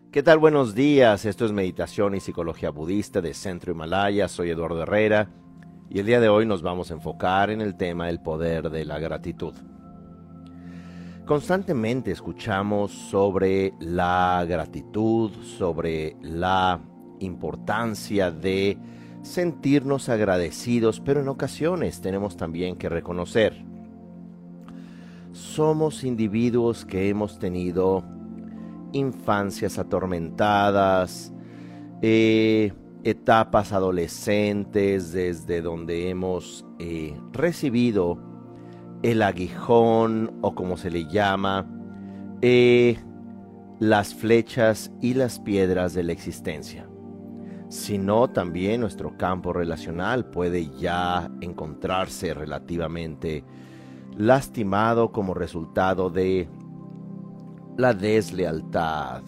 ¿Qué tal? Buenos días. Esto es Meditación y Psicología Budista de Centro Himalaya. Soy Eduardo Herrera y el día de hoy nos vamos a enfocar en el tema del poder de la gratitud. Constantemente escuchamos sobre la gratitud, sobre la importancia de sentirnos agradecidos, pero en ocasiones tenemos también que reconocer. Somos individuos que hemos tenido infancias atormentadas, etapas adolescentes desde donde hemos recibido el aguijón o como se le llama, las flechas y las piedras de la existencia. Sino también nuestro campo relacional puede ya encontrarse relativamente lastimado como resultado de la deslealtad,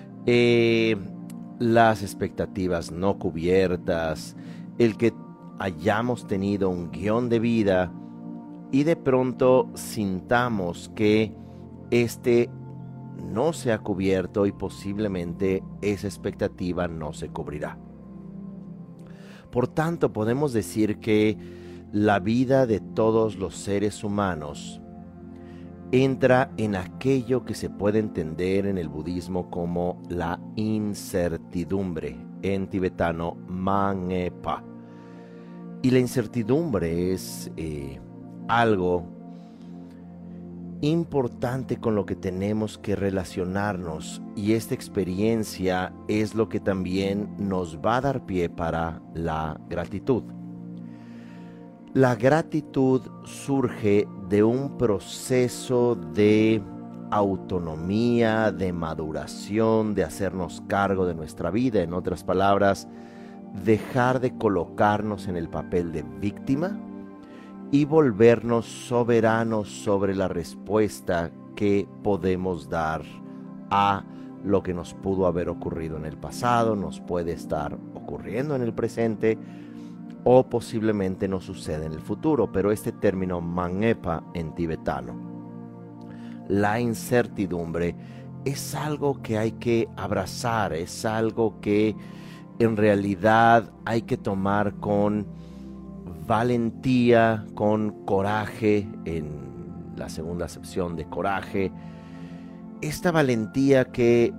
las expectativas no cubiertas, el que hayamos tenido un guión de vida y de pronto sintamos que este no se ha cubierto y posiblemente esa expectativa no se cubrirá. Por tanto, podemos decir que la vida de todos los seres humanos entra en aquello que se puede entender en el budismo como la incertidumbre, en tibetano Mangepa. Y la incertidumbre es algo importante con lo que tenemos que relacionarnos, y esta experiencia es lo que también nos va a dar pie para la gratitud. La gratitud surge de un proceso de autonomía, de maduración, de hacernos cargo de nuestra vida. En otras palabras, dejar de colocarnos en el papel de víctima y volvernos soberanos sobre la respuesta que podemos dar a lo que nos pudo haber ocurrido en el pasado, nos puede estar ocurriendo en el presente, o posiblemente no sucede en el futuro, pero este término Mangepa en tibetano, la incertidumbre, es algo que hay que abrazar, es algo que en realidad hay que tomar con valentía, con coraje, en la segunda acepción de coraje, esta valentía que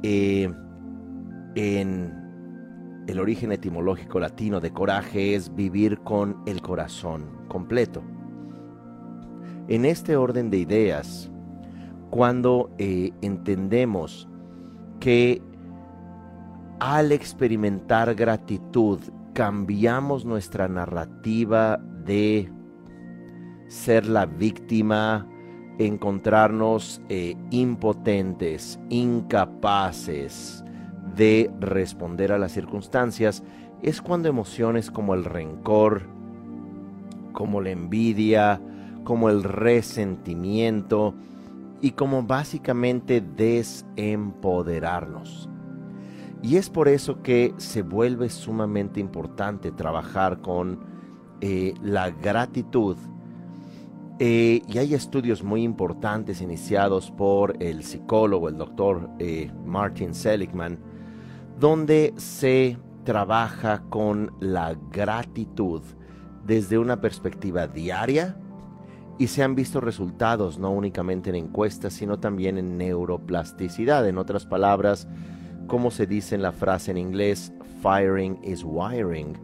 en el origen etimológico latino de coraje es vivir con el corazón completo. En este orden de ideas, cuando entendemos que al experimentar gratitud cambiamos nuestra narrativa de ser la víctima, encontrarnos impotentes, incapaces de responder a las circunstancias, es cuando emociones como el rencor, como la envidia, como el resentimiento y como básicamente desempoderarnos. Y es por eso que se vuelve sumamente importante trabajar con la gratitud. Y hay estudios muy importantes iniciados por el psicólogo, el doctor Martin Seligman, donde se trabaja con la gratitud desde una perspectiva diaria y se han visto resultados no únicamente en encuestas, sino también en neuroplasticidad. En otras palabras, como se dice en la frase en inglés, firing is wiring.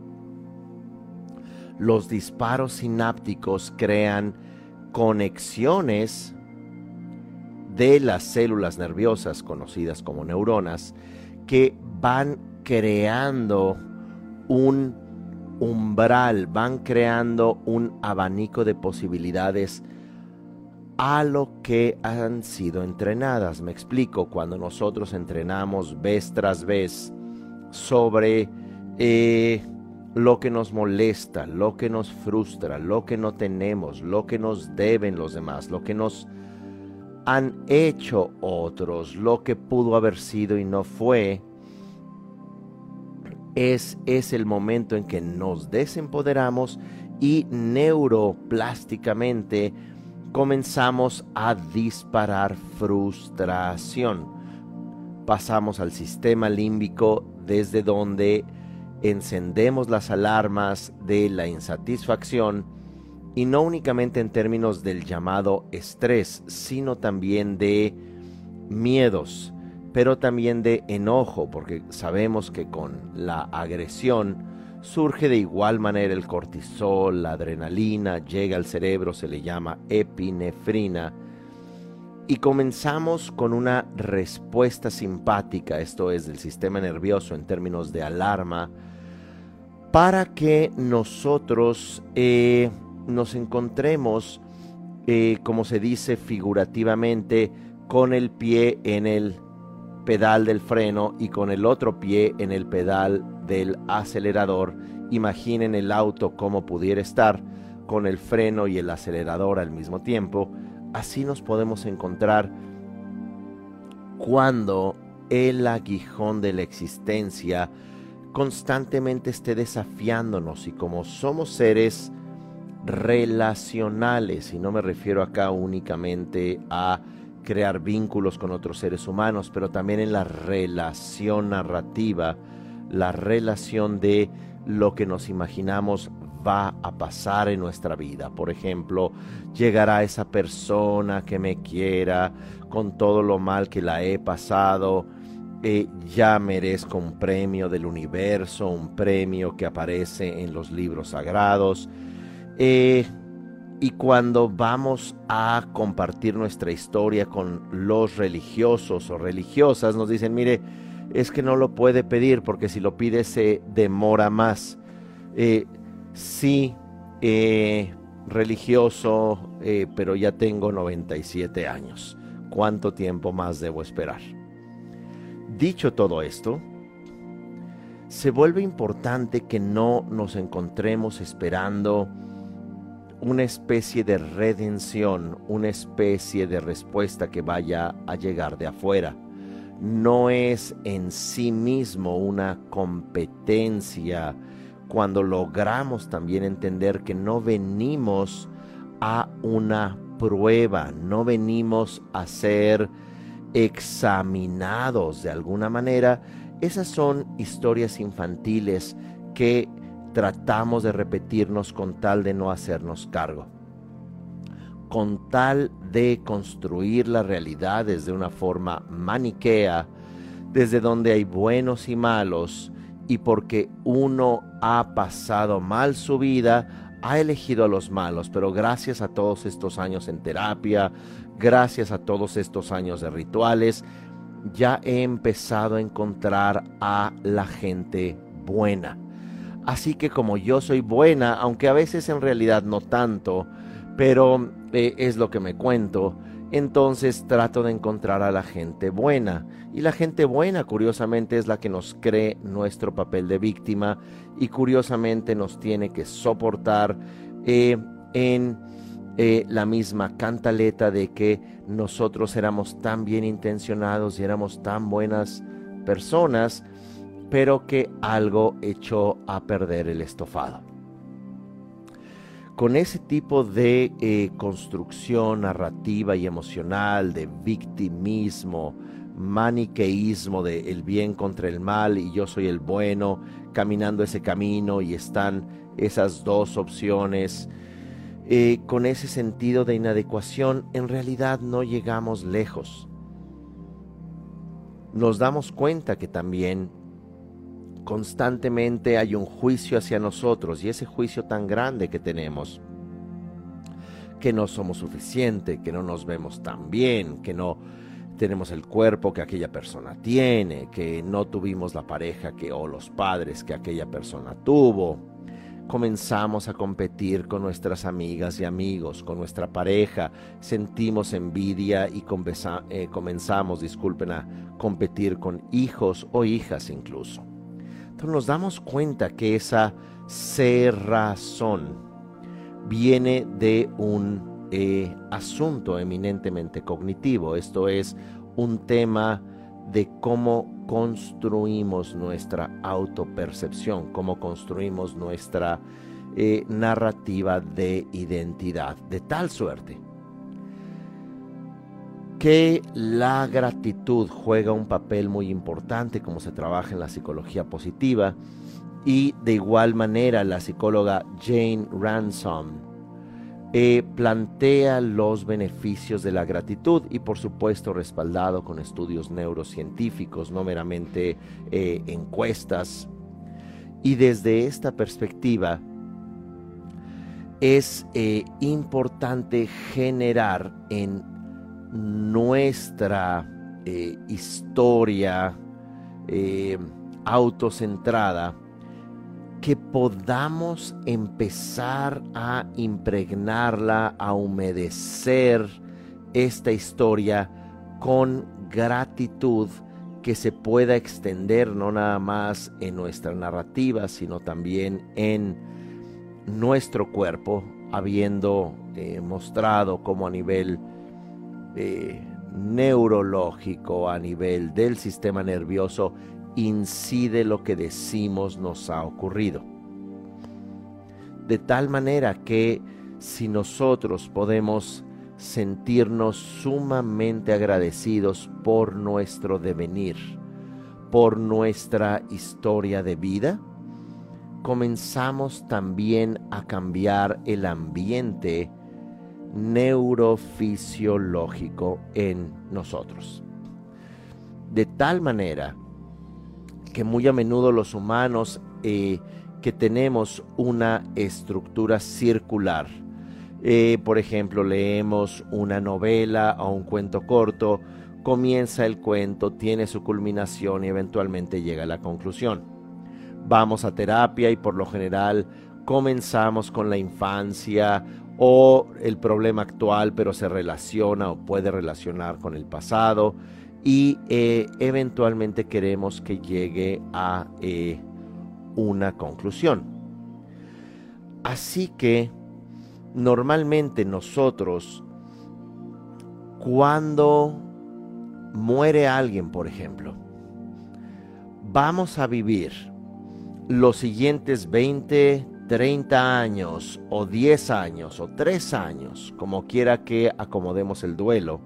Los disparos sinápticos crean conexiones de las células nerviosas, conocidas como neuronas, que van creando un umbral, van creando un abanico de posibilidades a lo que han sido entrenadas. Me explico, cuando nosotros entrenamos vez tras vez sobre lo que nos molesta, lo que nos frustra, lo que no tenemos, lo que nos deben los demás, lo que nos han hecho otros, lo que pudo haber sido y no fue, es el momento en que nos desempoderamos y neuroplásticamente comenzamos a disparar frustración. pasamos al sistema límbico, desde donde encendemos las alarmas de la insatisfacción, y no únicamente en términos del llamado estrés, sino también de miedos, pero también de enojo, porque sabemos que con la agresión surge de igual manera el cortisol, la adrenalina, llega al cerebro, se le llama epinefrina, y comenzamos con una respuesta simpática, esto es del sistema nervioso en términos de alarma, para que nosotros nos encontremos, como se dice figurativamente, con el pie en el pedal del freno y con el otro pie en el pedal del acelerador. Imaginen el auto como pudiera estar, con el freno y el acelerador al mismo tiempo. Así nos podemos encontrar cuando el aguijón de la existencia constantemente esté desafiándonos, y como somos seres relacionales, y no me refiero acá únicamente a crear vínculos con otros seres humanos, pero también en la relación narrativa, la relación de lo que nos imaginamos va a pasar en nuestra vida. Por ejemplo, llegará esa persona que me quiera con todo lo mal que la he pasado, ya merezco un premio del universo, un premio que aparece en los libros sagrados. Y cuando vamos a compartir nuestra historia con los religiosos o religiosas, nos dicen, mire, es que no lo puede pedir porque si lo pide se demora más. Sí, religioso, pero ya tengo 97 años. ¿Cuánto tiempo más debo esperar? Dicho todo esto, se vuelve importante que no nos encontremos esperando una especie de redención, una especie de respuesta que vaya a llegar de afuera. No es en sí mismo una competencia cuando logramos también entender que no venimos a una prueba, no venimos a ser examinados de alguna manera. Esas son historias infantiles que tratamos de repetirnos con tal de no hacernos cargo, con tal de construir la realidad desde una forma maniquea, desde donde hay buenos y malos, y porque uno ha pasado mal su vida, ha elegido a los malos. Pero gracias a todos estos años en terapia, gracias a todos estos años de rituales, ya he empezado a encontrar a la gente buena. Así que como yo soy buena, aunque a veces en realidad no tanto, pero es lo que me cuento, entonces trato de encontrar a la gente buena. Y la gente buena, curiosamente, es la que nos cree nuestro papel de víctima y curiosamente nos tiene que soportar en la misma cantaleta de que nosotros éramos tan bien intencionados y éramos tan buenas personas, pero que algo echó a perder el estofado. Con ese tipo de construcción narrativa y emocional, de victimismo, maniqueísmo de el bien contra el mal y yo soy el bueno, caminando ese camino y están esas dos opciones, con ese sentido de inadecuación, en realidad no llegamos lejos. Nos damos cuenta que también constantemente hay un juicio hacia nosotros, y ese juicio tan grande que tenemos, que no somos suficientes, que no nos vemos tan bien, que no tenemos el cuerpo que aquella persona tiene, que no tuvimos la pareja o los padres que aquella persona tuvo. Comenzamos a competir con nuestras amigas y amigos, con nuestra pareja, sentimos envidia y comenzamos, a competir con hijos o hijas incluso. Entonces nos damos cuenta que esa cerrazón viene de un asunto eminentemente cognitivo. Esto es un tema de cómo construimos nuestra autopercepción, cómo construimos nuestra narrativa de identidad, de tal suerte que la gratitud juega un papel muy importante, como se trabaja en la psicología positiva, y de igual manera la psicóloga Jane Ransom plantea los beneficios de la gratitud, y por supuesto respaldado con estudios neurocientíficos, no meramente encuestas. Y desde esta perspectiva es importante generar en nuestra historia autocentrada que podamos empezar a impregnarla, a humedecer esta historia con gratitud que se pueda extender no nada más en nuestra narrativa, sino también en nuestro cuerpo, habiendo mostrado cómo a nivel neurológico, a nivel del sistema nervioso, incide lo que decimos nos ha ocurrido. De tal manera que si nosotros podemos sentirnos sumamente agradecidos por nuestro devenir, por nuestra historia de vida, comenzamos también a cambiar el ambiente neurofisiológico en nosotros. De tal manera que muy a menudo los humanos que tenemos una estructura circular, por ejemplo, leemos una novela o un cuento corto, comienza el cuento, tiene su culminación y eventualmente llega a la conclusión. Vamos a terapia y por lo general comenzamos con la infancia o el problema actual, pero se relaciona o puede relacionar con el pasado, y eventualmente queremos que llegue a una conclusión. Así que normalmente nosotros, cuando muere alguien, por ejemplo, vamos a vivir los siguientes 20, 30 años o 10 años o 3 años, como quiera que acomodemos el duelo,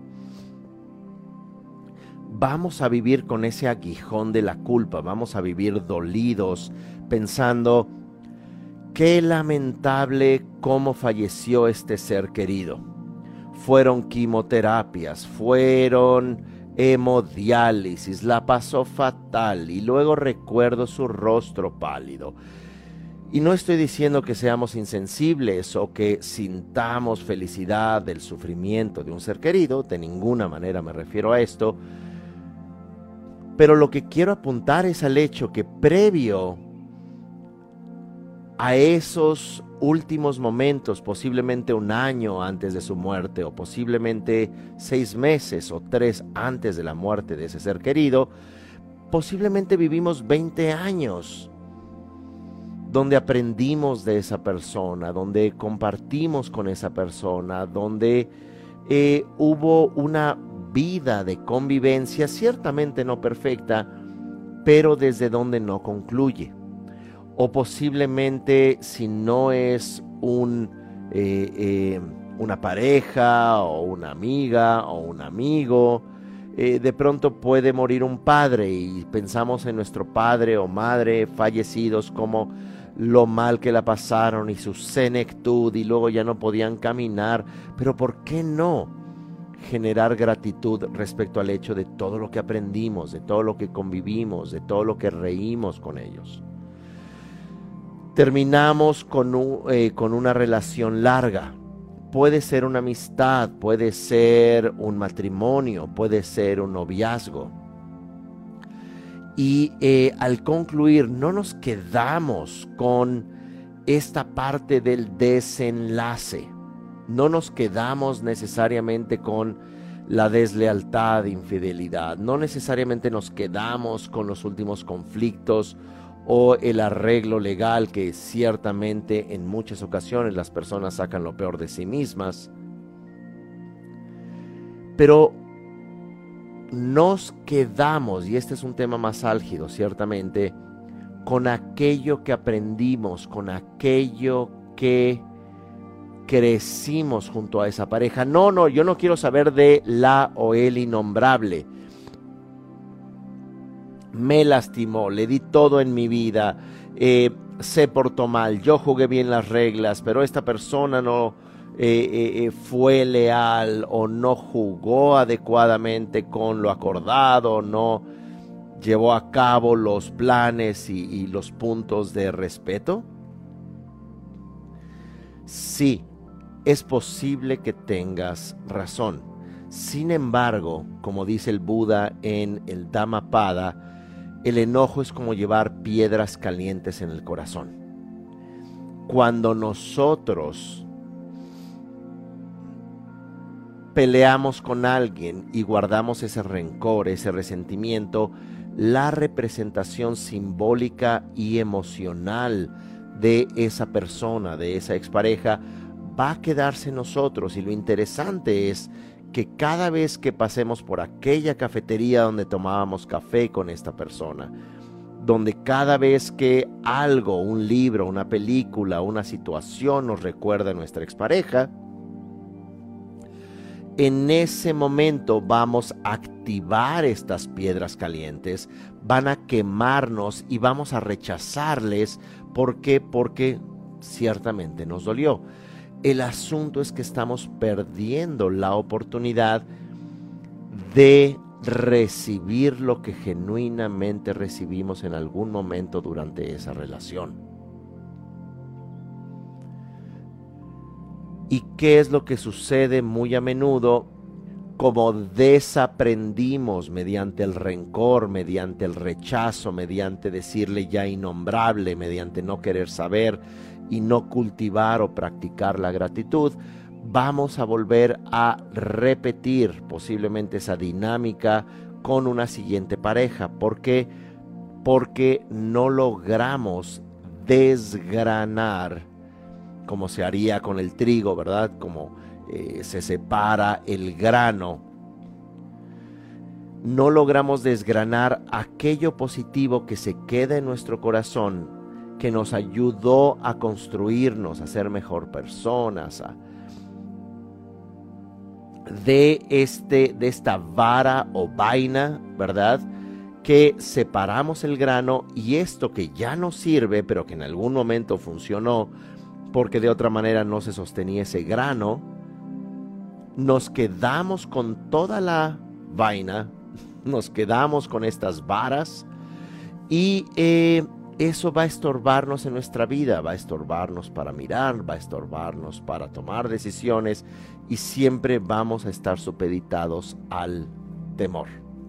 vamos a vivir con ese aguijón de la culpa, vamos a vivir dolidos, pensando, qué lamentable cómo falleció este ser querido. Fueron quimioterapias, fueron hemodiálisis, la pasó fatal y luego recuerdo su rostro pálido. Y no estoy diciendo que seamos insensibles o que sintamos felicidad del sufrimiento de un ser querido, de ninguna manera me refiero a esto, pero lo que quiero apuntar es al hecho que previo a esos últimos momentos, posiblemente un año antes de su muerte o posiblemente 6 meses o 3 antes de la muerte de ese ser querido, posiblemente vivimos 20 años donde aprendimos de esa persona, donde compartimos con esa persona, donde hubo una vida de convivencia, ciertamente no perfecta, pero desde donde no concluye. O posiblemente, si no es una pareja o una amiga o un amigo, de pronto puede morir un padre y pensamos en nuestro padre o madre fallecidos como lo mal que la pasaron y su senectud y luego ya no podían caminar, pero ¿por qué no generar gratitud respecto al hecho de todo lo que aprendimos, de todo lo que convivimos, de todo lo que reímos con ellos? Terminamos con una relación larga. Puede ser una amistad, puede ser un matrimonio, puede ser un noviazgo. Y al concluir no nos quedamos con esta parte del desenlace. No nos quedamos necesariamente con la deslealtad, infidelidad. No necesariamente nos quedamos con los últimos conflictos o el arreglo legal, que ciertamente en muchas ocasiones las personas sacan lo peor de sí mismas. Pero nos quedamos, y este es un tema más álgido ciertamente, con aquello que aprendimos, con aquello que crecimos junto a esa pareja. No, yo no quiero saber de la o el innombrable. Me lastimó, le di todo en mi vida, se portó mal, yo jugué bien las reglas, pero esta persona no fue leal o no jugó adecuadamente con lo acordado, no llevó a cabo los planes y los puntos de respeto. Sí, es posible que tengas razón. Sin embargo, como dice el Buda en el Dhammapada, el enojo es como llevar piedras calientes en el corazón. Cuando nosotros peleamos con alguien y guardamos ese rencor, ese resentimiento, la representación simbólica y emocional de esa persona, de esa expareja, va a quedarse en nosotros. Y lo interesante es que cada vez que pasemos por aquella cafetería donde tomábamos café con esta persona, donde cada vez que algo, un libro, una película, una situación nos recuerda a nuestra expareja, en ese momento vamos a activar estas piedras calientes, van a quemarnos y vamos a rechazarles. ¿Por qué? Porque ciertamente nos dolió. El asunto es que estamos perdiendo la oportunidad de recibir lo que genuinamente recibimos en algún momento durante esa relación. ¿Y qué es lo que sucede muy a menudo? Como desaprendimos mediante el rencor, mediante el rechazo, mediante decirle ya innombrable, mediante no querer saber y no cultivar o practicar la gratitud, vamos a volver a repetir posiblemente esa dinámica con una siguiente pareja. ¿Por qué? Porque no logramos desgranar, como se haría con el trigo, ¿verdad? Como se separa el grano. No logramos desgranar aquello positivo que se queda en nuestro corazón, que nos ayudó a construirnos, a ser mejor personas, de esta vara o vaina, ¿verdad? Que separamos el grano, y esto que ya no sirve, pero que en algún momento funcionó, porque de otra manera no se sostenía ese grano, nos quedamos con toda la vaina, nos quedamos con estas varas, y eso va a estorbarnos en nuestra vida, va a estorbarnos para mirar, va a estorbarnos para tomar decisiones, y siempre vamos a estar supeditados al temor.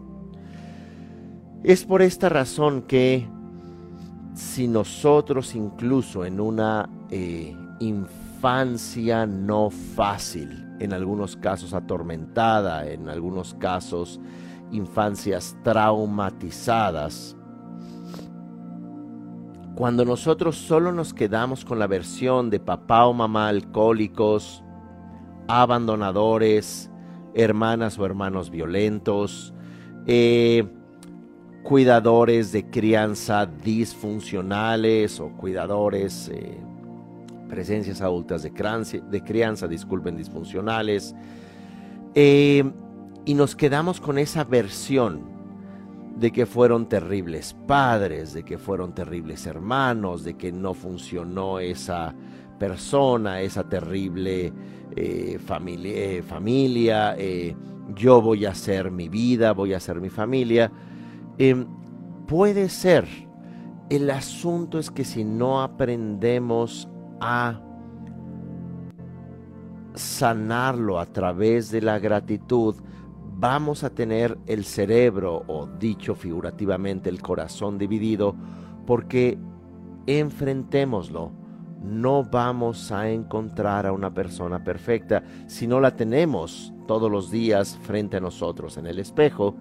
Es por esta razón que si nosotros, incluso en una infancia no fácil, en algunos casos atormentada, en algunos casos infancias traumatizadas, cuando nosotros solo nos quedamos con la versión de papá o mamá alcohólicos, abandonadores, hermanas o hermanos violentos, cuidadores de crianza disfuncionales o cuidadores, presencias adultas de crianza, disfuncionales, y nos quedamos con esa versión de que fueron terribles padres, de que fueron terribles hermanos, de que no funcionó esa persona, esa terrible familia, yo voy a hacer mi vida, voy a hacer mi familia. Puede ser. El asunto es que si no aprendemos a sanarlo a través de la gratitud, vamos a tener el cerebro, o dicho figurativamente, el corazón dividido, porque enfrentémoslo. No vamos a encontrar a una persona perfecta si no la tenemos todos los días frente a nosotros en el espejo.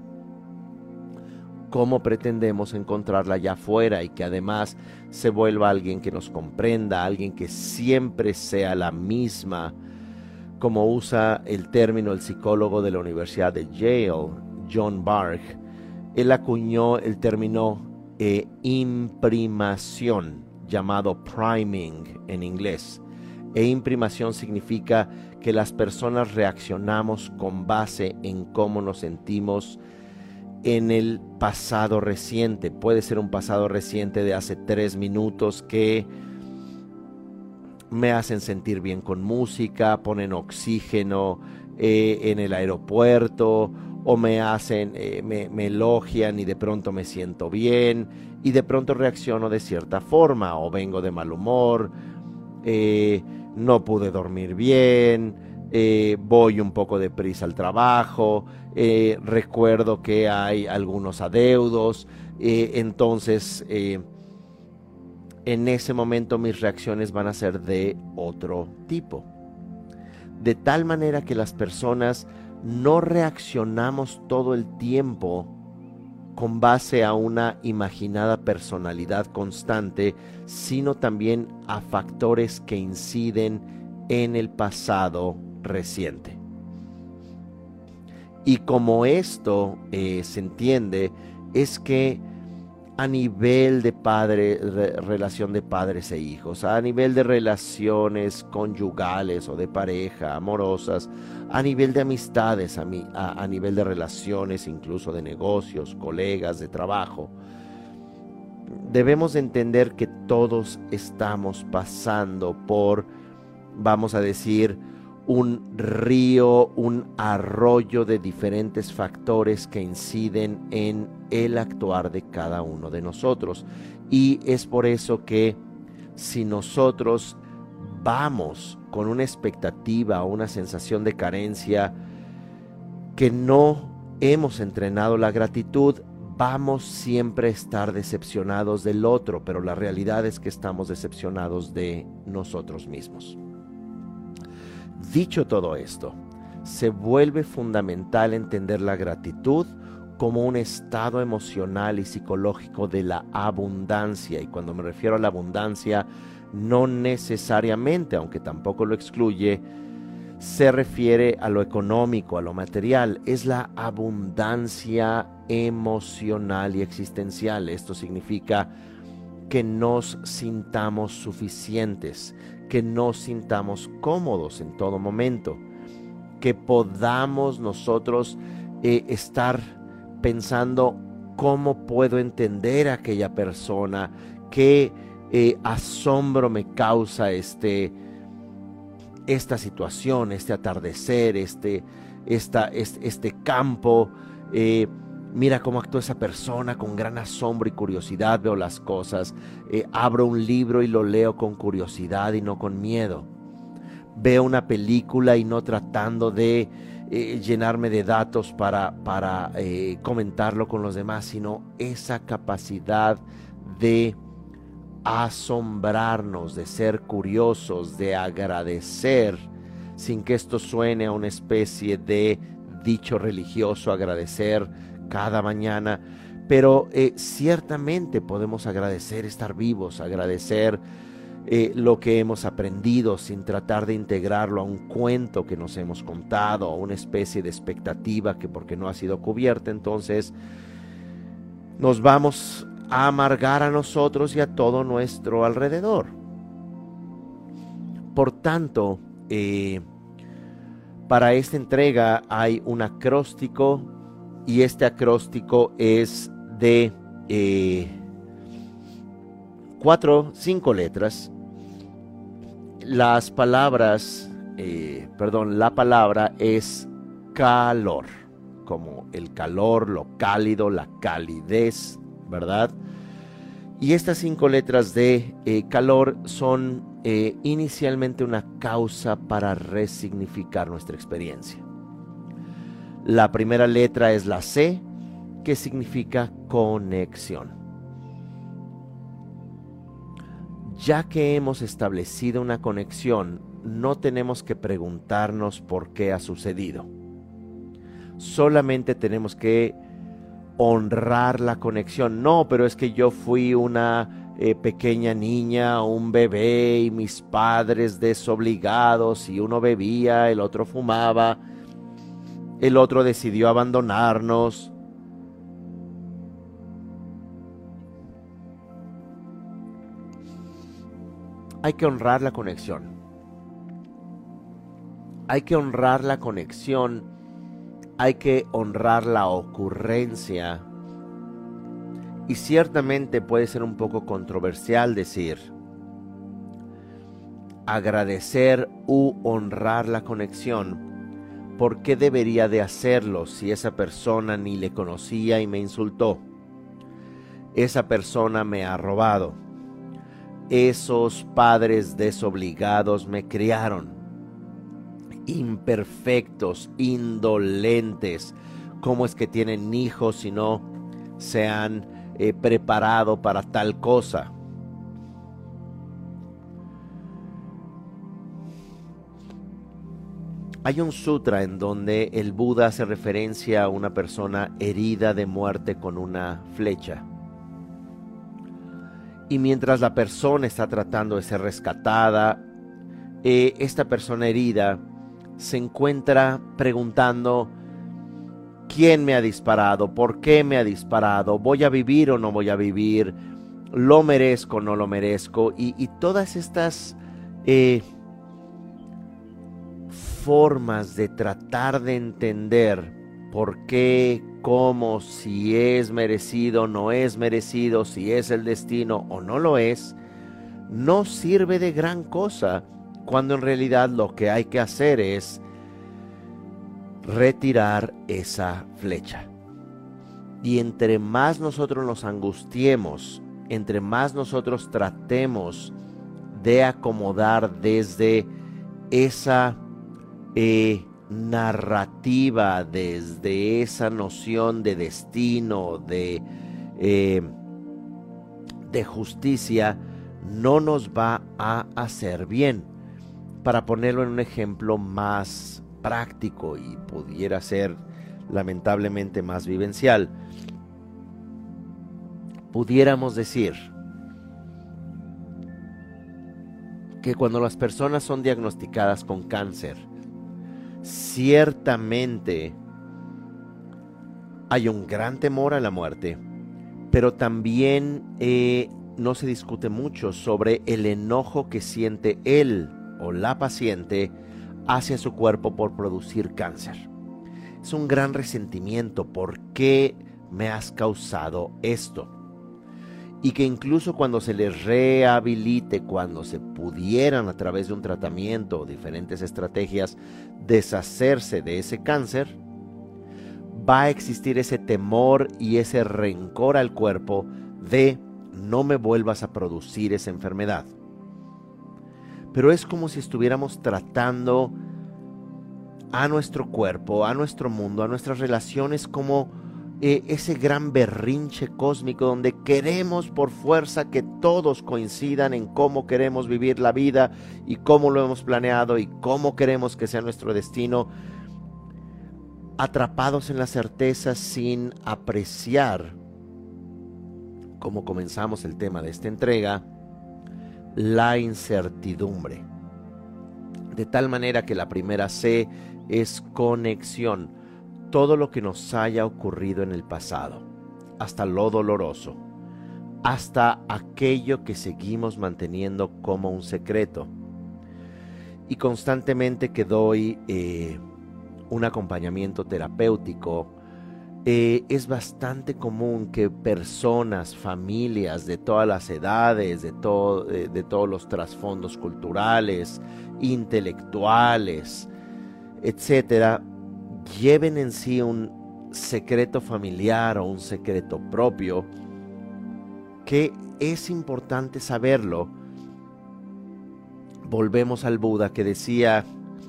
¿Cómo pretendemos encontrarla allá afuera y que además se vuelva alguien que nos comprenda, alguien que siempre sea la misma? Como usa el término el psicólogo de la Universidad de Yale, John Bargh, él acuñó el término imprimación, llamado priming en inglés. E imprimación significa que las personas reaccionamos con base en cómo nos sentimos en el pasado reciente. Puede ser un pasado reciente de hace 3 minutos que me hacen sentir bien con música, ponen oxígeno en el aeropuerto, o me elogian y de pronto me siento bien, y de pronto reacciono de cierta forma, o vengo de mal humor, no pude dormir bien, voy un poco deprisa al trabajo, recuerdo que hay algunos adeudos, entonces en ese momento mis reacciones van a ser de otro tipo. De tal manera que las personas no reaccionamos todo el tiempo con base a una imaginada personalidad constante, sino también a factores que inciden en el pasado reciente. Y como esto se entiende, es que a nivel de relación de padres e hijos, a nivel de relaciones conyugales o de pareja, amorosas, a nivel de amistades, a nivel de relaciones incluso de negocios, colegas, de trabajo, debemos entender que todos estamos pasando por, vamos a decir, un río, un arroyo de diferentes factores que inciden en el actuar de cada uno de nosotros. Y es por eso que si nosotros vamos con una expectativa o una sensación de carencia, que no hemos entrenado la gratitud, vamos siempre a estar decepcionados del otro, pero la realidad es que estamos decepcionados de nosotros mismos. Dicho todo esto, se vuelve fundamental entender la gratitud como un estado emocional y psicológico de la abundancia. Y cuando me refiero a la abundancia, no necesariamente, aunque tampoco lo excluye, se refiere a lo económico, a lo material. Es la abundancia emocional y existencial. Esto significa que nos sintamos suficientes, que nos sintamos cómodos en todo momento, que podamos nosotros estar pensando cómo puedo entender a aquella persona, qué asombro me causa esta situación, este atardecer, este campo. Mira cómo actúa esa persona, con gran asombro y curiosidad veo las cosas. Abro un libro y lo leo con curiosidad y no con miedo. Veo una película y no tratando de llenarme de datos para comentarlo con los demás, sino esa capacidad de asombrarnos, de ser curiosos, de agradecer, sin que esto suene a una especie de dicho religioso, agradecer cada mañana, pero ciertamente podemos agradecer estar vivos, agradecer lo que hemos aprendido sin tratar de integrarlo a un cuento que nos hemos contado, a una especie de expectativa que porque no ha sido cubierta, entonces nos vamos a amargar a nosotros y a todo nuestro alrededor. Por tanto, para esta entrega hay un acróstico, y este acróstico es de 5 letras. Las palabras, la palabra es calor, como el calor, lo cálido, la calidez, ¿verdad? Y estas 5 letras de calor son inicialmente una causa para resignificar nuestra experiencia. La primera letra es la C, que significa conexión. Ya que hemos establecido una conexión, no tenemos que preguntarnos por qué ha sucedido. Solamente tenemos que honrar la conexión. No, pero es que yo fui una pequeña niña, un bebé, y mis padres desobligados, y uno bebía, el otro fumaba, el otro decidió abandonarnos. Hay que honrar la conexión. Hay que honrar la conexión, hay que honrar la ocurrencia. Y ciertamente puede ser un poco controversial decir agradecer u honrar la conexión. ¿Por qué debería de hacerlo si esa persona ni le conocía y me insultó? Esa persona me ha robado. Esos padres desobligados me criaron. Imperfectos, indolentes. ¿Cómo es que tienen hijos si no se han preparado para tal cosa? Hay un sutra en donde el Buda hace referencia a una persona herida de muerte con una flecha. Y mientras la persona está tratando de ser rescatada, esta persona herida se encuentra preguntando: ¿quién me ha disparado? ¿Por qué me ha disparado? ¿Voy a vivir o no voy a vivir? ¿Lo merezco o no lo merezco? Y todas estas formas de tratar de entender por qué, cómo, si es merecido, no es merecido, si es el destino o no lo es, no sirve de gran cosa, cuando en realidad lo que hay que hacer es retirar esa flecha. Y entre más nosotros nos angustiemos, entre más nosotros tratemos de acomodar desde esa narrativa, desde esa noción de destino, de justicia, no nos va a hacer bien. Para ponerlo en un ejemplo más práctico y pudiera ser lamentablemente más vivencial, pudiéramos decir que cuando las personas son diagnosticadas con cáncer, ciertamente hay un gran temor a la muerte, pero también no se discute mucho sobre el enojo que siente él o la paciente hacia su cuerpo por producir cáncer. Es un gran resentimiento. ¿Por qué me has causado esto? Y que incluso cuando se les rehabilite, cuando se pudieran a través de un tratamiento o diferentes estrategias deshacerse de ese cáncer, va a existir ese temor y ese rencor al cuerpo de no me vuelvas a producir esa enfermedad. Pero es como si estuviéramos tratando a nuestro cuerpo, a nuestro mundo, a nuestras relaciones como ese gran berrinche cósmico donde queremos por fuerza que todos coincidan en cómo queremos vivir la vida y cómo lo hemos planeado y cómo queremos que sea nuestro destino, atrapados en la certeza sin apreciar, como comenzamos el tema de esta entrega, la incertidumbre. De tal manera que la primera C es conexión. Todo lo que nos haya ocurrido en el pasado, hasta lo doloroso, hasta aquello que seguimos manteniendo como un secreto. Y constantemente que doy un acompañamiento terapéutico, es bastante común que personas, familias de todas las edades, de todos los trasfondos culturales, intelectuales, etcétera, lleven en sí un secreto familiar o un secreto propio, que es importante saberlo. Volvemos al Buda, que decía: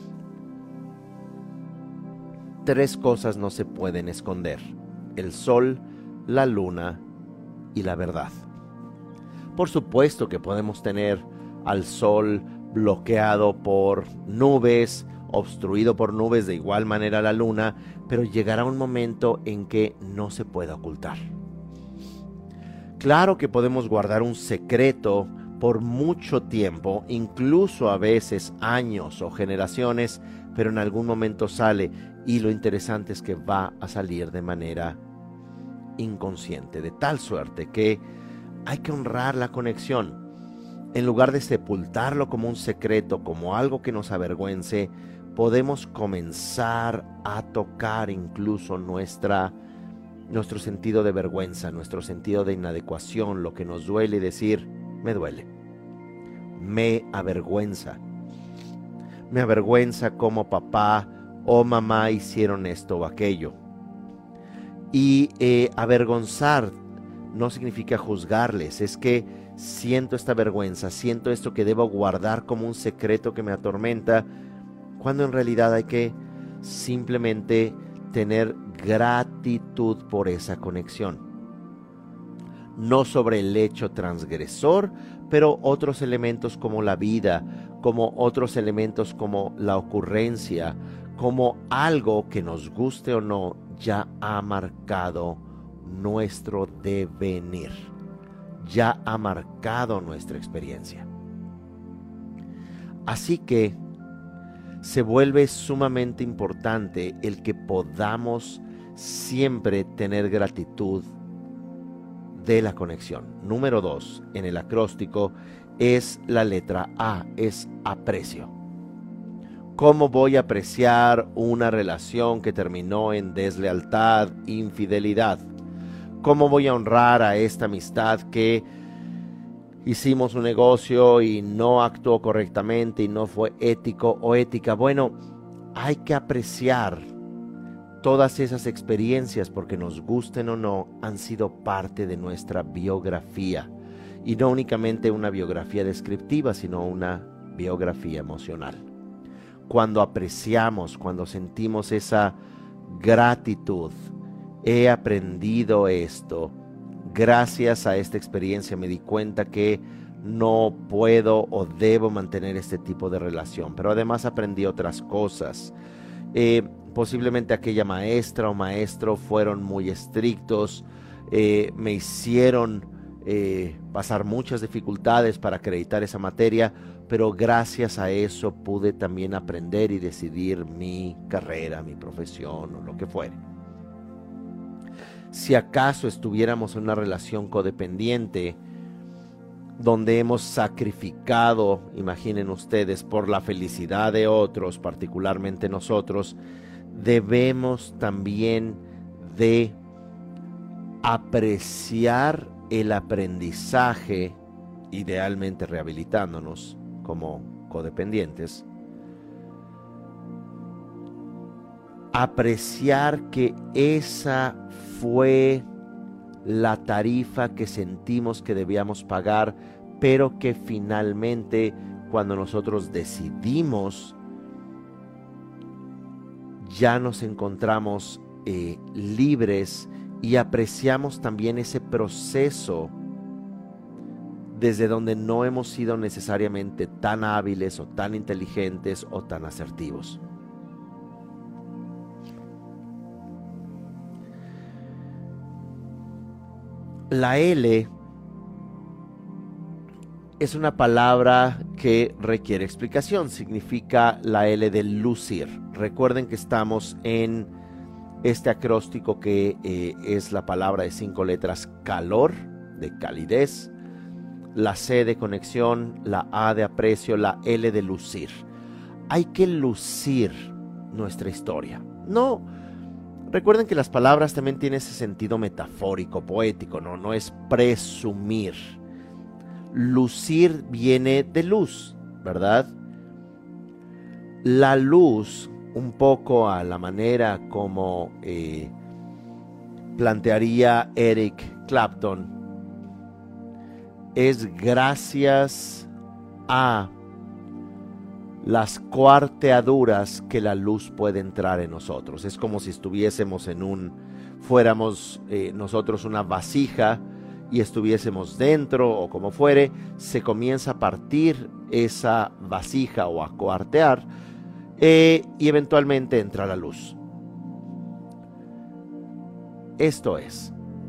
3 cosas no se pueden esconder: el sol, la luna y la verdad. Por supuesto que podemos tener al sol bloqueado por nubes, obstruido por nubes, de igual manera la luna, pero llegará un momento en que no se pueda ocultar. Claro que podemos guardar un secreto por mucho tiempo, incluso a veces años o generaciones, pero en algún momento sale, y lo interesante es que va a salir de manera inconsciente, de tal suerte que hay que honrar la conexión. En lugar de sepultarlo como un secreto, como algo que nos avergüence, podemos comenzar a tocar incluso nuestro sentido de vergüenza, nuestro sentido de inadecuación, lo que nos duele, y decir, me duele, me avergüenza cómo papá o mamá hicieron esto o aquello. Y avergonzar no significa juzgarles, es que siento esta vergüenza, siento esto que debo guardar como un secreto que me atormenta, cuando en realidad hay que simplemente tener gratitud por esa conexión. No sobre el hecho transgresor, pero otros elementos como la vida, como otros elementos como la ocurrencia, como algo que nos guste o no, ya ha marcado nuestro devenir, ya ha marcado nuestra experiencia. Así que se vuelve sumamente importante el que podamos siempre tener gratitud de la conexión. Número 2 en el acróstico es la letra A, es aprecio. ¿Cómo voy a apreciar una relación que terminó en deslealtad, infidelidad? ¿Cómo voy a honrar a esta amistad que hicimos un negocio y no actuó correctamente y no fue ético o ética? Bueno, hay que apreciar todas esas experiencias porque, nos gusten o no, han sido parte de nuestra biografía. Y no únicamente una biografía descriptiva, sino una biografía emocional. Cuando apreciamos, cuando sentimos esa gratitud, he aprendido esto, gracias a esta experiencia me di cuenta que no puedo o debo mantener este tipo de relación, pero además aprendí otras cosas. Posiblemente aquella maestra o maestro fueron muy estrictos, me hicieron pasar muchas dificultades para acreditar esa materia, pero gracias a eso pude también aprender y decidir mi carrera, mi profesión o lo que fuere. Si acaso estuviéramos en una relación codependiente, donde hemos sacrificado, imaginen ustedes, por la felicidad de otros, particularmente nosotros, debemos también de apreciar el aprendizaje, idealmente rehabilitándonos como codependientes, apreciar que esa fue la tarifa que sentimos que debíamos pagar, pero que finalmente cuando nosotros decidimos, ya nos encontramos libres y apreciamos también ese proceso desde donde no hemos sido necesariamente tan hábiles o tan inteligentes o tan asertivos. La L es una palabra que requiere explicación. Significa la L de lucir. Recuerden que estamos en este acróstico que es la palabra de 5 letras: calor, de calidez, la C de conexión, la A de aprecio, la L de lucir. Hay que lucir nuestra historia. No, recuerden que las palabras también tienen ese sentido metafórico, poético, no es presumir. Lucir viene de luz, ¿verdad? La luz, un poco a la manera como plantearía Eric Clapton, es gracias a las cuarteaduras que la luz puede entrar en nosotros. Es como si estuviésemos fuéramos nosotros una vasija y estuviésemos dentro, o como fuere, se comienza a partir esa vasija o a cuartear y eventualmente entra la luz. Esto es,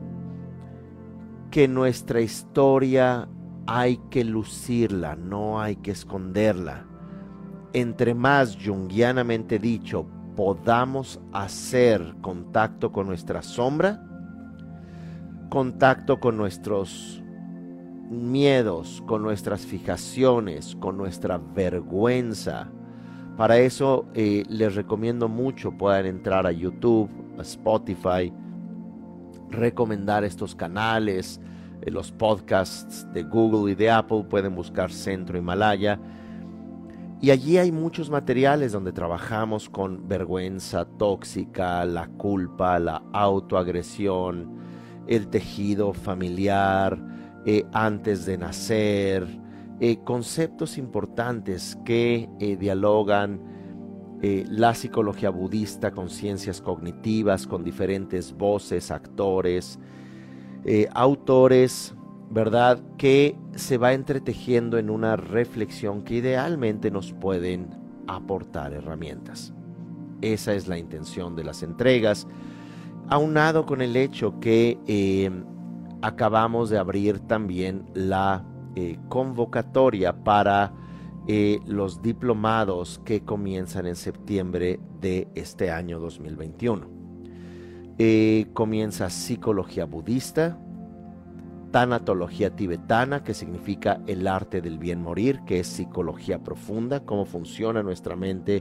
que nuestra historia hay que lucirla, no hay que esconderla. Entre más, junguianamente dicho, podamos hacer contacto con nuestra sombra, contacto con nuestros miedos, con nuestras fijaciones, con nuestra vergüenza, Para eso les recomiendo mucho puedan entrar a YouTube, a Spotify, recomendar estos canales, los podcasts de Google y de Apple, pueden buscar Centro Himalaya. Y allí hay muchos materiales donde trabajamos con vergüenza tóxica, la culpa, la autoagresión, el tejido familiar, antes de nacer, conceptos importantes que dialogan la psicología budista con ciencias cognitivas, con diferentes voces, actores, autores, ¿verdad? Que se va entretejiendo en una reflexión que idealmente nos pueden aportar herramientas. Esa es la intención de las entregas, aunado con el hecho que acabamos de abrir también la convocatoria para los diplomados que comienzan en septiembre de este año 2021. Comienza Psicología Budista, Tanatología Tibetana, que significa el arte del bien morir, que es psicología profunda, cómo funciona nuestra mente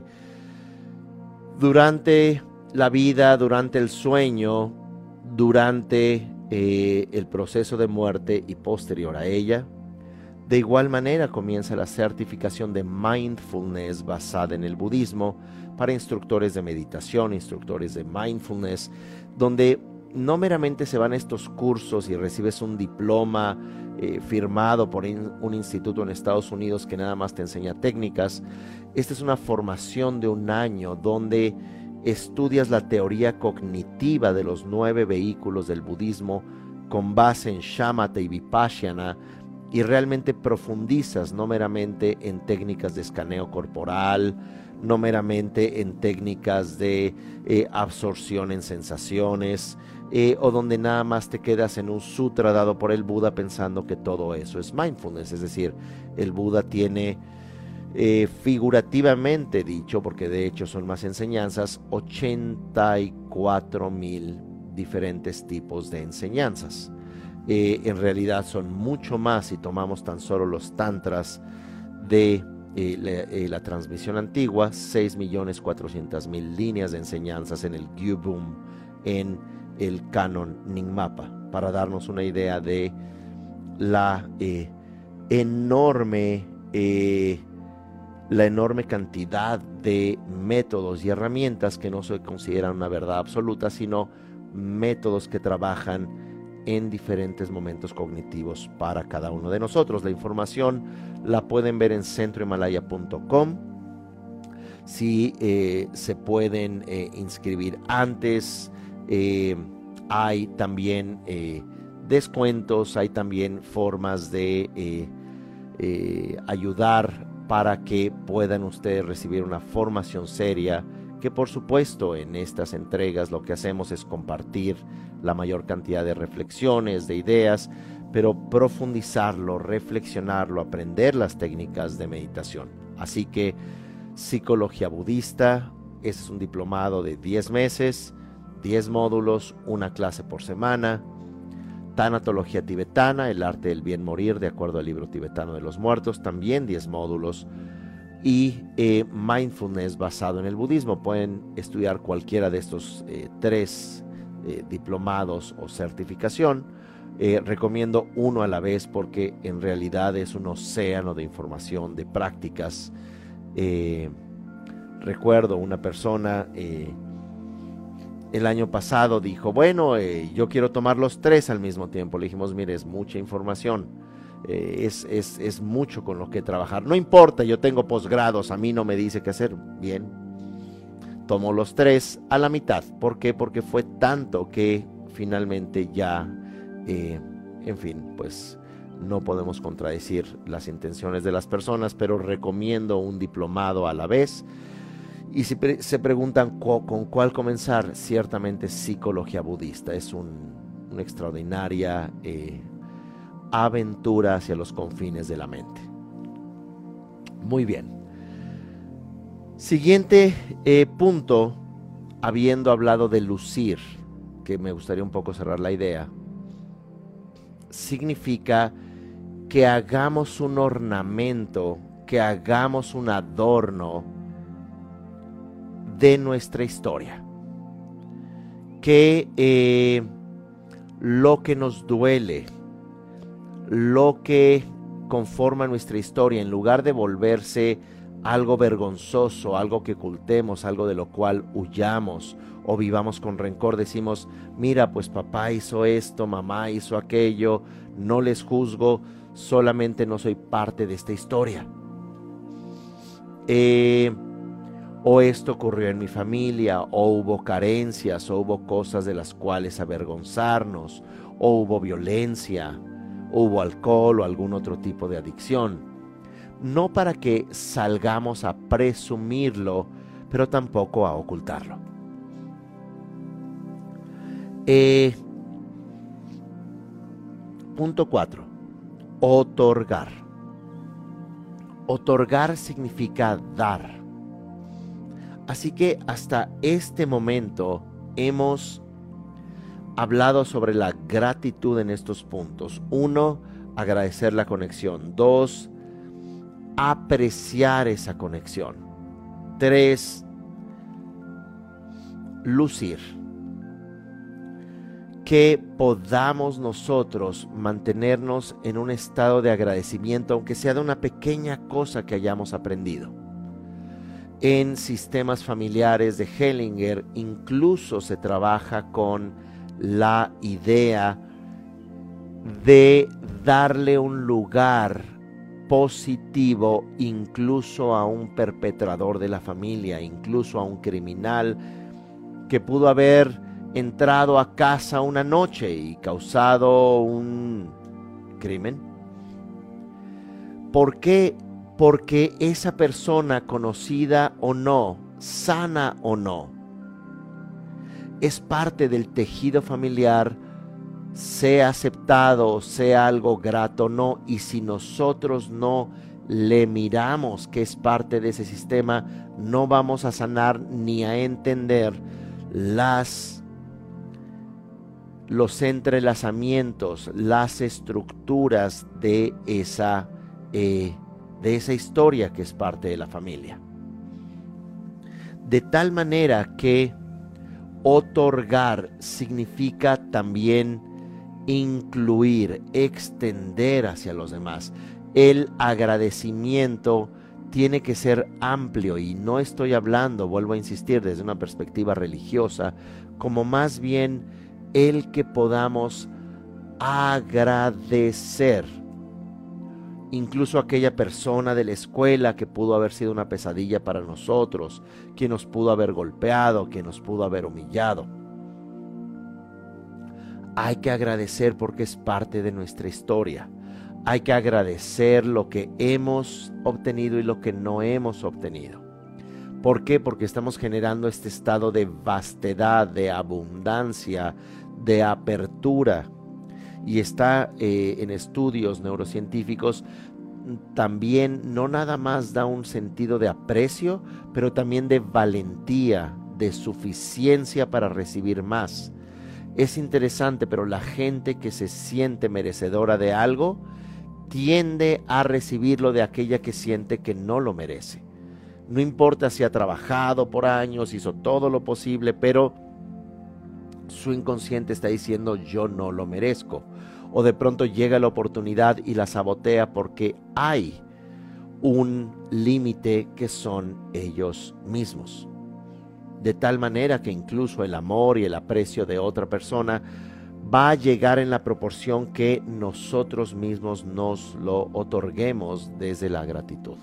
durante la vida, durante el sueño, durante el proceso de muerte y posterior a ella. De igual manera comienza la certificación de mindfulness basada en el budismo para instructores de meditación, instructores de mindfulness, donde no meramente se van estos cursos y recibes un diploma firmado por un instituto en Estados Unidos que nada más te enseña técnicas. Esta es una formación de un año donde estudias la teoría cognitiva de los 9 vehículos del budismo con base en Shamatha y Vipassana, y realmente profundizas no meramente en técnicas de escaneo corporal, no meramente en técnicas de absorción en sensaciones, o donde nada más te quedas en un sutra dado por el Buda pensando que todo eso es mindfulness. Es decir, el Buda tiene figurativamente dicho, porque de hecho son más enseñanzas, 84,000 diferentes tipos de enseñanzas. En realidad son mucho más si tomamos tan solo los tantras de la transmisión antigua, 6.400.000 líneas de enseñanzas en el Gyubum, en el canon Nyingmapa, para darnos una idea de la enorme cantidad de métodos y herramientas que no se consideran una verdad absoluta, sino métodos que trabajan en diferentes momentos cognitivos para cada uno de nosotros. La información la pueden ver en centrohimalaya.com. Si se pueden inscribir antes, hay también descuentos, hay también formas de ayudar para que puedan ustedes recibir una formación seria, que por supuesto en estas entregas lo que hacemos es compartir la mayor cantidad de reflexiones, de ideas, pero profundizarlo, reflexionarlo, aprender las técnicas de meditación. Así que Psicología Budista, es un diplomado de 10 meses, 10 módulos, una clase por semana. Tanatología Tibetana, el arte del bien morir, de acuerdo al libro tibetano de los muertos, también 10 módulos. Y mindfulness basado en el budismo. Pueden estudiar cualquiera de estos 3 diplomados o certificación. Recomiendo uno a la vez porque en realidad es un océano de información, de prácticas. Recuerdo una persona el año pasado dijo, bueno, yo quiero tomar los 3 al mismo tiempo. Le dijimos, mire, es mucha información, es mucho con lo que trabajar. No importa, yo tengo posgrados, a mí no me dice qué hacer. Bien, tomó los 3 a la mitad. ¿Por qué? Porque fue tanto que finalmente ya, en fin, pues no podemos contradecir las intenciones de las personas, pero recomiendo un diplomado a la vez. Y si se preguntan con cuál comenzar, ciertamente Psicología Budista es una extraordinaria aventura hacia los confines de la mente. Muy bien. Siguiente punto, habiendo hablado de lucir, que me gustaría un poco cerrar la idea, significa que hagamos un ornamento, que hagamos un adorno de nuestra historia. Que lo que nos duele, lo que conforma nuestra historia, en lugar de volverse algo vergonzoso, algo que ocultemos, algo de lo cual huyamos o vivamos con rencor, decimos, mira, pues papá hizo esto, mamá hizo aquello, no les juzgo, solamente no soy parte de esta historia. O esto ocurrió en mi familia, o hubo carencias, o hubo cosas de las cuales avergonzarnos, o hubo violencia, o hubo alcohol o algún otro tipo de adicción. No para que salgamos a presumirlo, pero tampoco a ocultarlo. Punto 4. Otorgar. Otorgar significa dar. Así que hasta este momento hemos hablado sobre la gratitud en estos puntos. 1, agradecer la conexión. 2, apreciar esa conexión. 3, lucir. Que podamos nosotros mantenernos en un estado de agradecimiento, aunque sea de una pequeña cosa que hayamos aprendido. En sistemas familiares de Hellinger incluso se trabaja con la idea de darle un lugar positivo incluso a un perpetrador de la familia, incluso a un criminal que pudo haber entrado a casa una noche y causado un crimen. ¿Por qué? Porque esa persona, conocida o no, sana o no, es parte del tejido familiar, sea aceptado, sea algo grato o no, y si nosotros no le miramos que es parte de ese sistema, no vamos a sanar ni a entender los entrelazamientos, las estructuras de esa historia que es parte de la familia. De tal manera que otorgar significa también incluir, extender hacia los demás. El agradecimiento tiene que ser amplio, y no estoy hablando, vuelvo a insistir, desde una perspectiva religiosa, como más bien el que podamos agradecer. Incluso aquella persona de la escuela que pudo haber sido una pesadilla para nosotros, que nos pudo haber golpeado, que nos pudo haber humillado. Hay que agradecer porque es parte de nuestra historia. Hay que agradecer lo que hemos obtenido y lo que no hemos obtenido. ¿Por qué? Porque estamos generando este estado de vastedad, de abundancia, de apertura. Y está en estudios neurocientíficos, también no nada más da un sentido de aprecio, pero también de valentía, de suficiencia para recibir más. Es interesante, pero la gente que se siente merecedora de algo tiende a recibirlo de aquella que siente que no lo merece. No importa si ha trabajado por años, hizo todo lo posible, pero su inconsciente está diciendo yo no lo merezco. O de pronto llega la oportunidad y la sabotea porque hay un límite que son ellos mismos. De tal manera que incluso el amor y el aprecio de otra persona va a llegar en la proporción que nosotros mismos nos lo otorguemos desde la gratitud.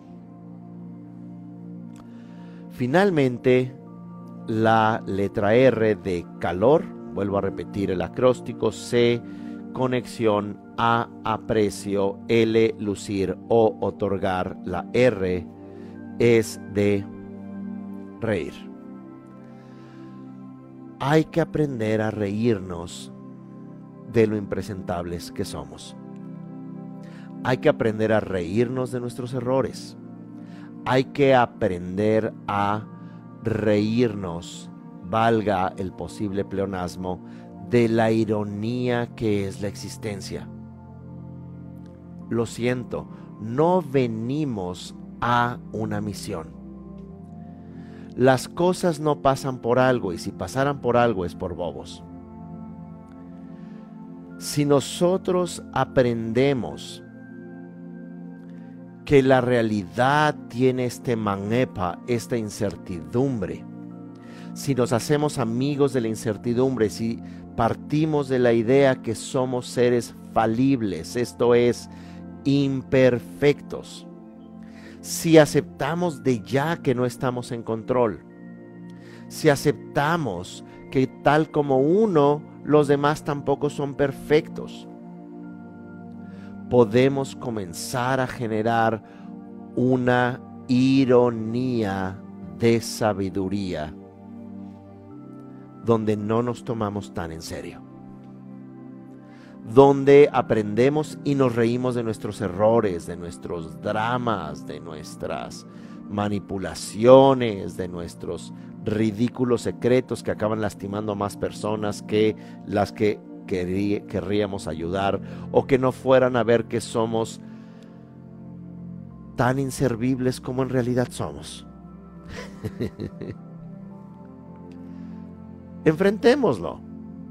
Finalmente, la letra R de calor, vuelvo a repetir el acróstico: C, conexión; A, aprecio; L, lucir; O, otorgar. La R es de reír. Hay que aprender a reírnos de lo impresentables que somos. Hay que aprender a reírnos de nuestros errores. Hay que aprender a reírnos, valga el posible pleonasmo, de la ironía que es la existencia. Lo siento, no venimos a una misión. Las cosas no pasan por algo, y si pasaran por algo es por bobos. Si nosotros aprendemos que la realidad tiene este manepa, esta incertidumbre, si nos hacemos amigos de la incertidumbre, si partimos de la idea que somos seres falibles, esto es, imperfectos, si aceptamos de ya que no estamos en control, si aceptamos que tal como uno, los demás tampoco son perfectos, podemos comenzar a generar una ironía de sabiduría donde no nos tomamos tan en serio, donde aprendemos y nos reímos de nuestros errores, de nuestros dramas, de nuestras manipulaciones, de nuestros ridículos secretos que acaban lastimando a más personas que las que querríamos ayudar, o que no fueran a ver que somos tan inservibles como en realidad somos. Enfrentémoslo.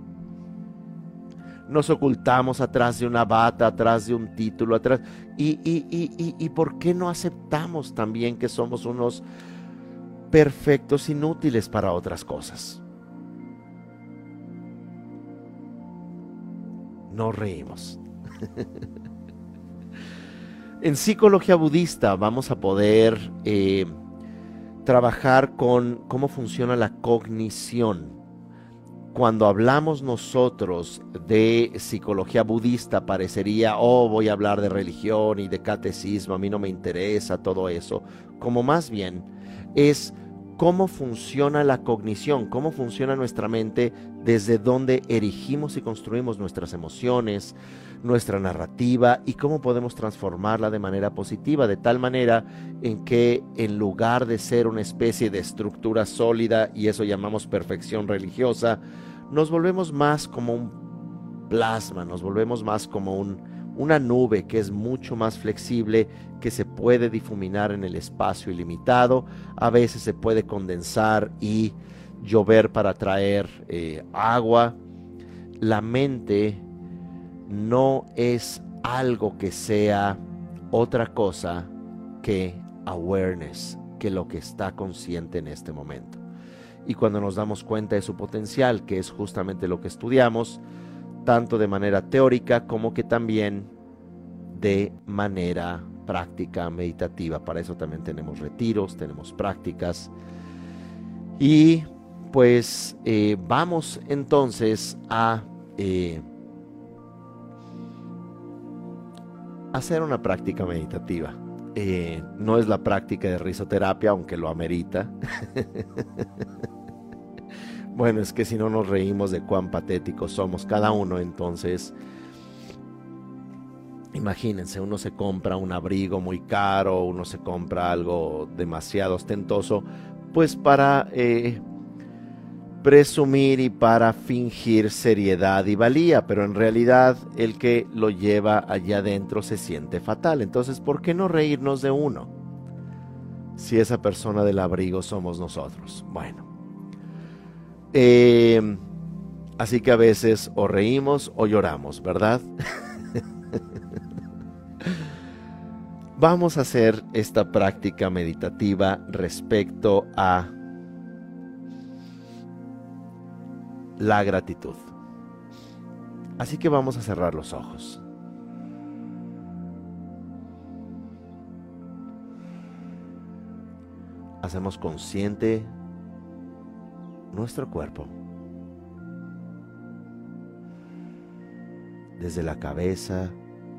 Nos ocultamos atrás de una bata, atrás de un título, atrás. ¿Y por qué no aceptamos también que somos unos perfectos inútiles para otras cosas? Nos reímos. En psicología budista vamos a poder trabajar con cómo funciona la cognición. Cuando hablamos nosotros de psicología budista parecería, voy a hablar de religión y de catecismo, a mí no me interesa todo eso, como más bien es cómo funciona la cognición, cómo funciona nuestra mente, desde donde erigimos y construimos nuestras emociones, nuestra narrativa, y cómo podemos transformarla de manera positiva, de tal manera en que en lugar de ser una especie de estructura sólida, y eso llamamos perfección religiosa, nos volvemos más como un plasma, nos volvemos más como una nube que es mucho más flexible, que se puede difuminar en el espacio ilimitado, a veces se puede condensar y llover para traer agua. La mente no es algo que sea otra cosa que awareness, que lo que está consciente en este momento. Y cuando nos damos cuenta de su potencial, que es justamente lo que estudiamos, tanto de manera teórica como que también de manera práctica, meditativa. Para eso también tenemos retiros, tenemos prácticas. Y pues vamos entonces a hacer una práctica meditativa. No es la práctica de risoterapia, aunque lo amerita. Bueno, es que si no nos reímos de cuán patéticos somos cada uno, entonces imagínense, uno se compra un abrigo muy caro, uno se compra algo demasiado ostentoso, pues para presumir y para fingir seriedad y valía, pero en realidad el que lo lleva allá adentro se siente fatal. Entonces, ¿por qué no reírnos de uno? Si esa persona del abrigo somos nosotros. Bueno. Así que a veces o reímos o lloramos, ¿verdad? Vamos a hacer esta práctica meditativa respecto a la gratitud. Así que vamos a cerrar los ojos. Hacemos consciente nuestro cuerpo, desde la cabeza,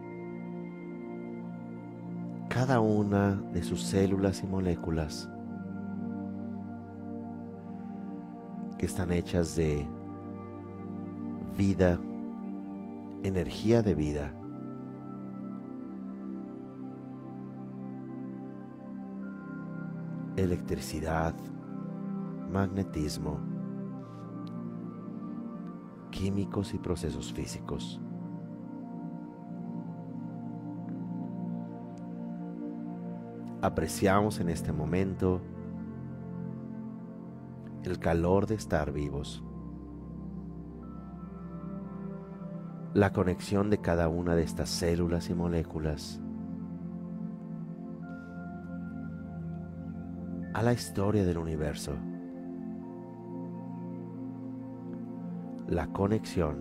cada una de sus células y moléculas que están hechas de vida, energía de vida, electricidad, magnetismo, químicos y procesos físicos. Apreciamos en este momento el calor de estar vivos, la conexión de cada una de estas células y moléculas a la historia del universo, la conexión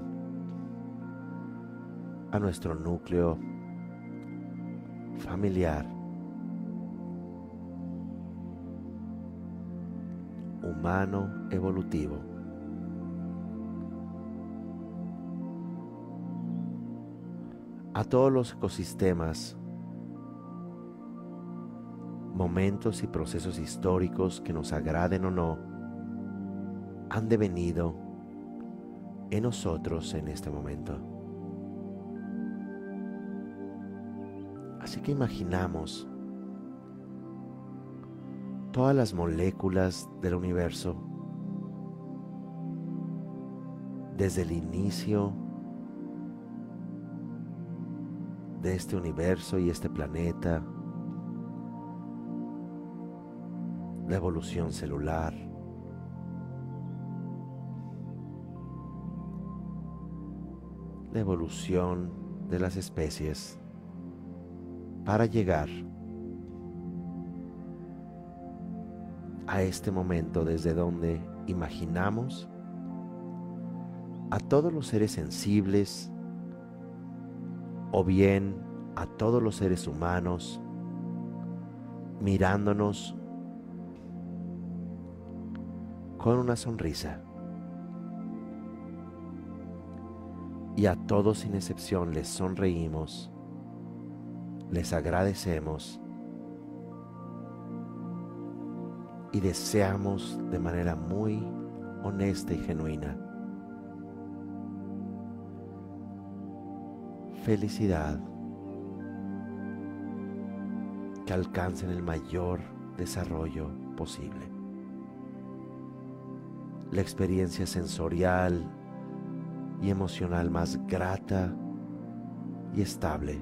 a nuestro núcleo familiar, humano evolutivo, a todos los ecosistemas, momentos y procesos históricos que nos agraden o no, han devenido en nosotros en este momento. Así que imaginamos todas las moléculas del universo desde el inicio de este universo y este planeta, la evolución celular, la evolución de las especies, para llegar a este momento desde donde imaginamos a todos los seres sensibles o bien a todos los seres humanos mirándonos con una sonrisa, y a todos sin excepción les sonreímos, les agradecemos y deseamos de manera muy honesta y genuina felicidad, que alcancen el mayor desarrollo posible, la experiencia sensorial y emocional más grata y estable.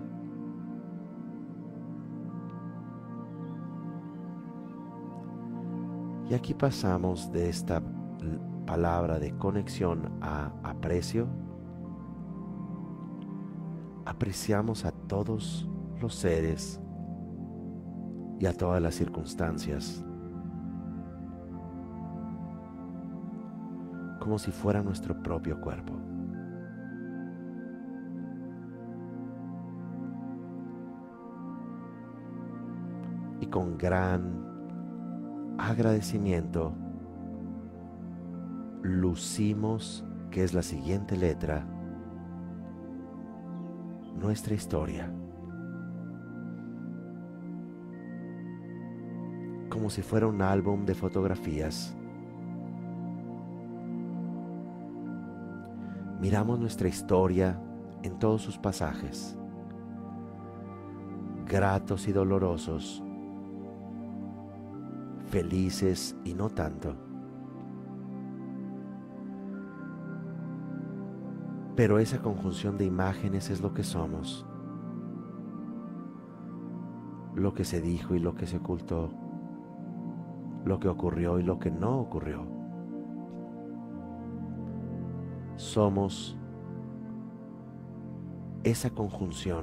Y aquí pasamos de esta palabra de conexión a aprecio. Apreciamos a todos los seres y a todas las circunstancias como si fuera nuestro propio cuerpo. Y con gran agradecimiento lucimos, que es la siguiente letra, nuestra historia, como si fuera un álbum de fotografías. Miramos nuestra historia en todos sus pasajes, gratos y dolorosos, felices y no tanto. Pero esa conjunción de imágenes es lo que somos, lo que se dijo y lo que se ocultó, lo que ocurrió y lo que no ocurrió. Somos esa conjunción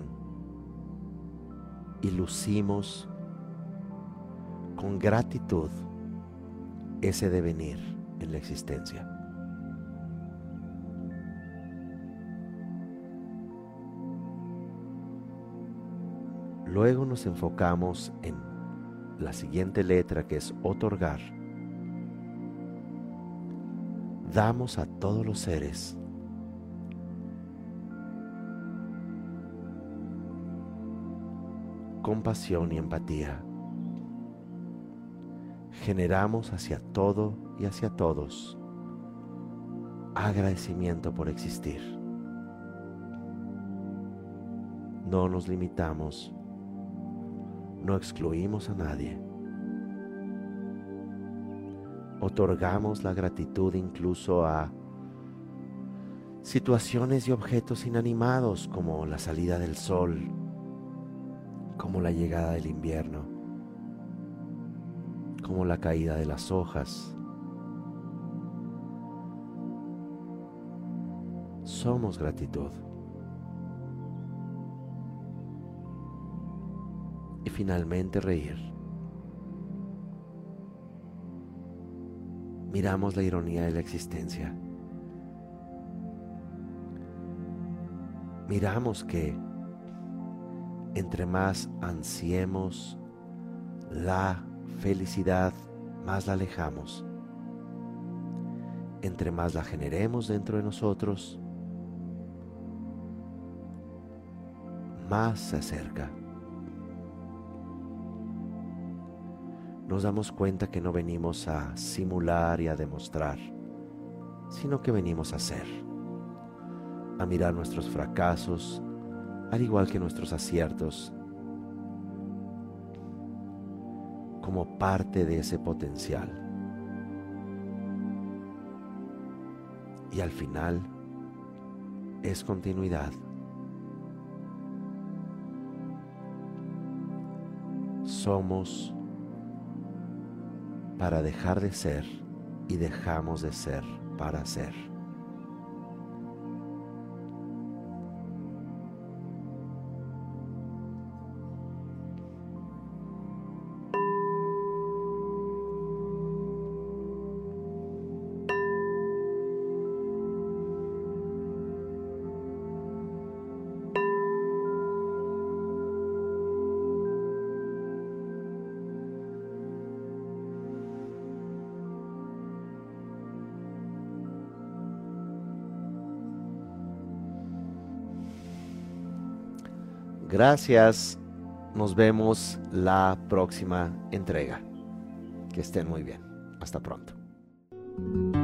y lucimos con gratitud ese devenir en la existencia. Luego nos enfocamos en la siguiente letra, que es otorgar. Damos a todos los seres compasión y empatía. Generamos hacia todo y hacia todos agradecimiento por existir. No nos limitamos, no excluimos a nadie. Otorgamos la gratitud incluso a situaciones y objetos inanimados, como la salida del sol, como la llegada del invierno, como la caída de las hojas, somos gratitud. Y finalmente reír. Miramos la ironía de la existencia. Miramos que entre más ansiemos la felicidad, más la alejamos. Entre más la generemos dentro de nosotros, más se acerca. Nos damos cuenta que no venimos a simular y a demostrar, sino que venimos a ser, a mirar nuestros fracasos, al igual que nuestros aciertos, como parte de ese potencial. Y al final es continuidad. Somos para dejar de ser y dejamos de ser para ser. Gracias. Nos vemos la próxima entrega. Que estén muy bien. Hasta pronto.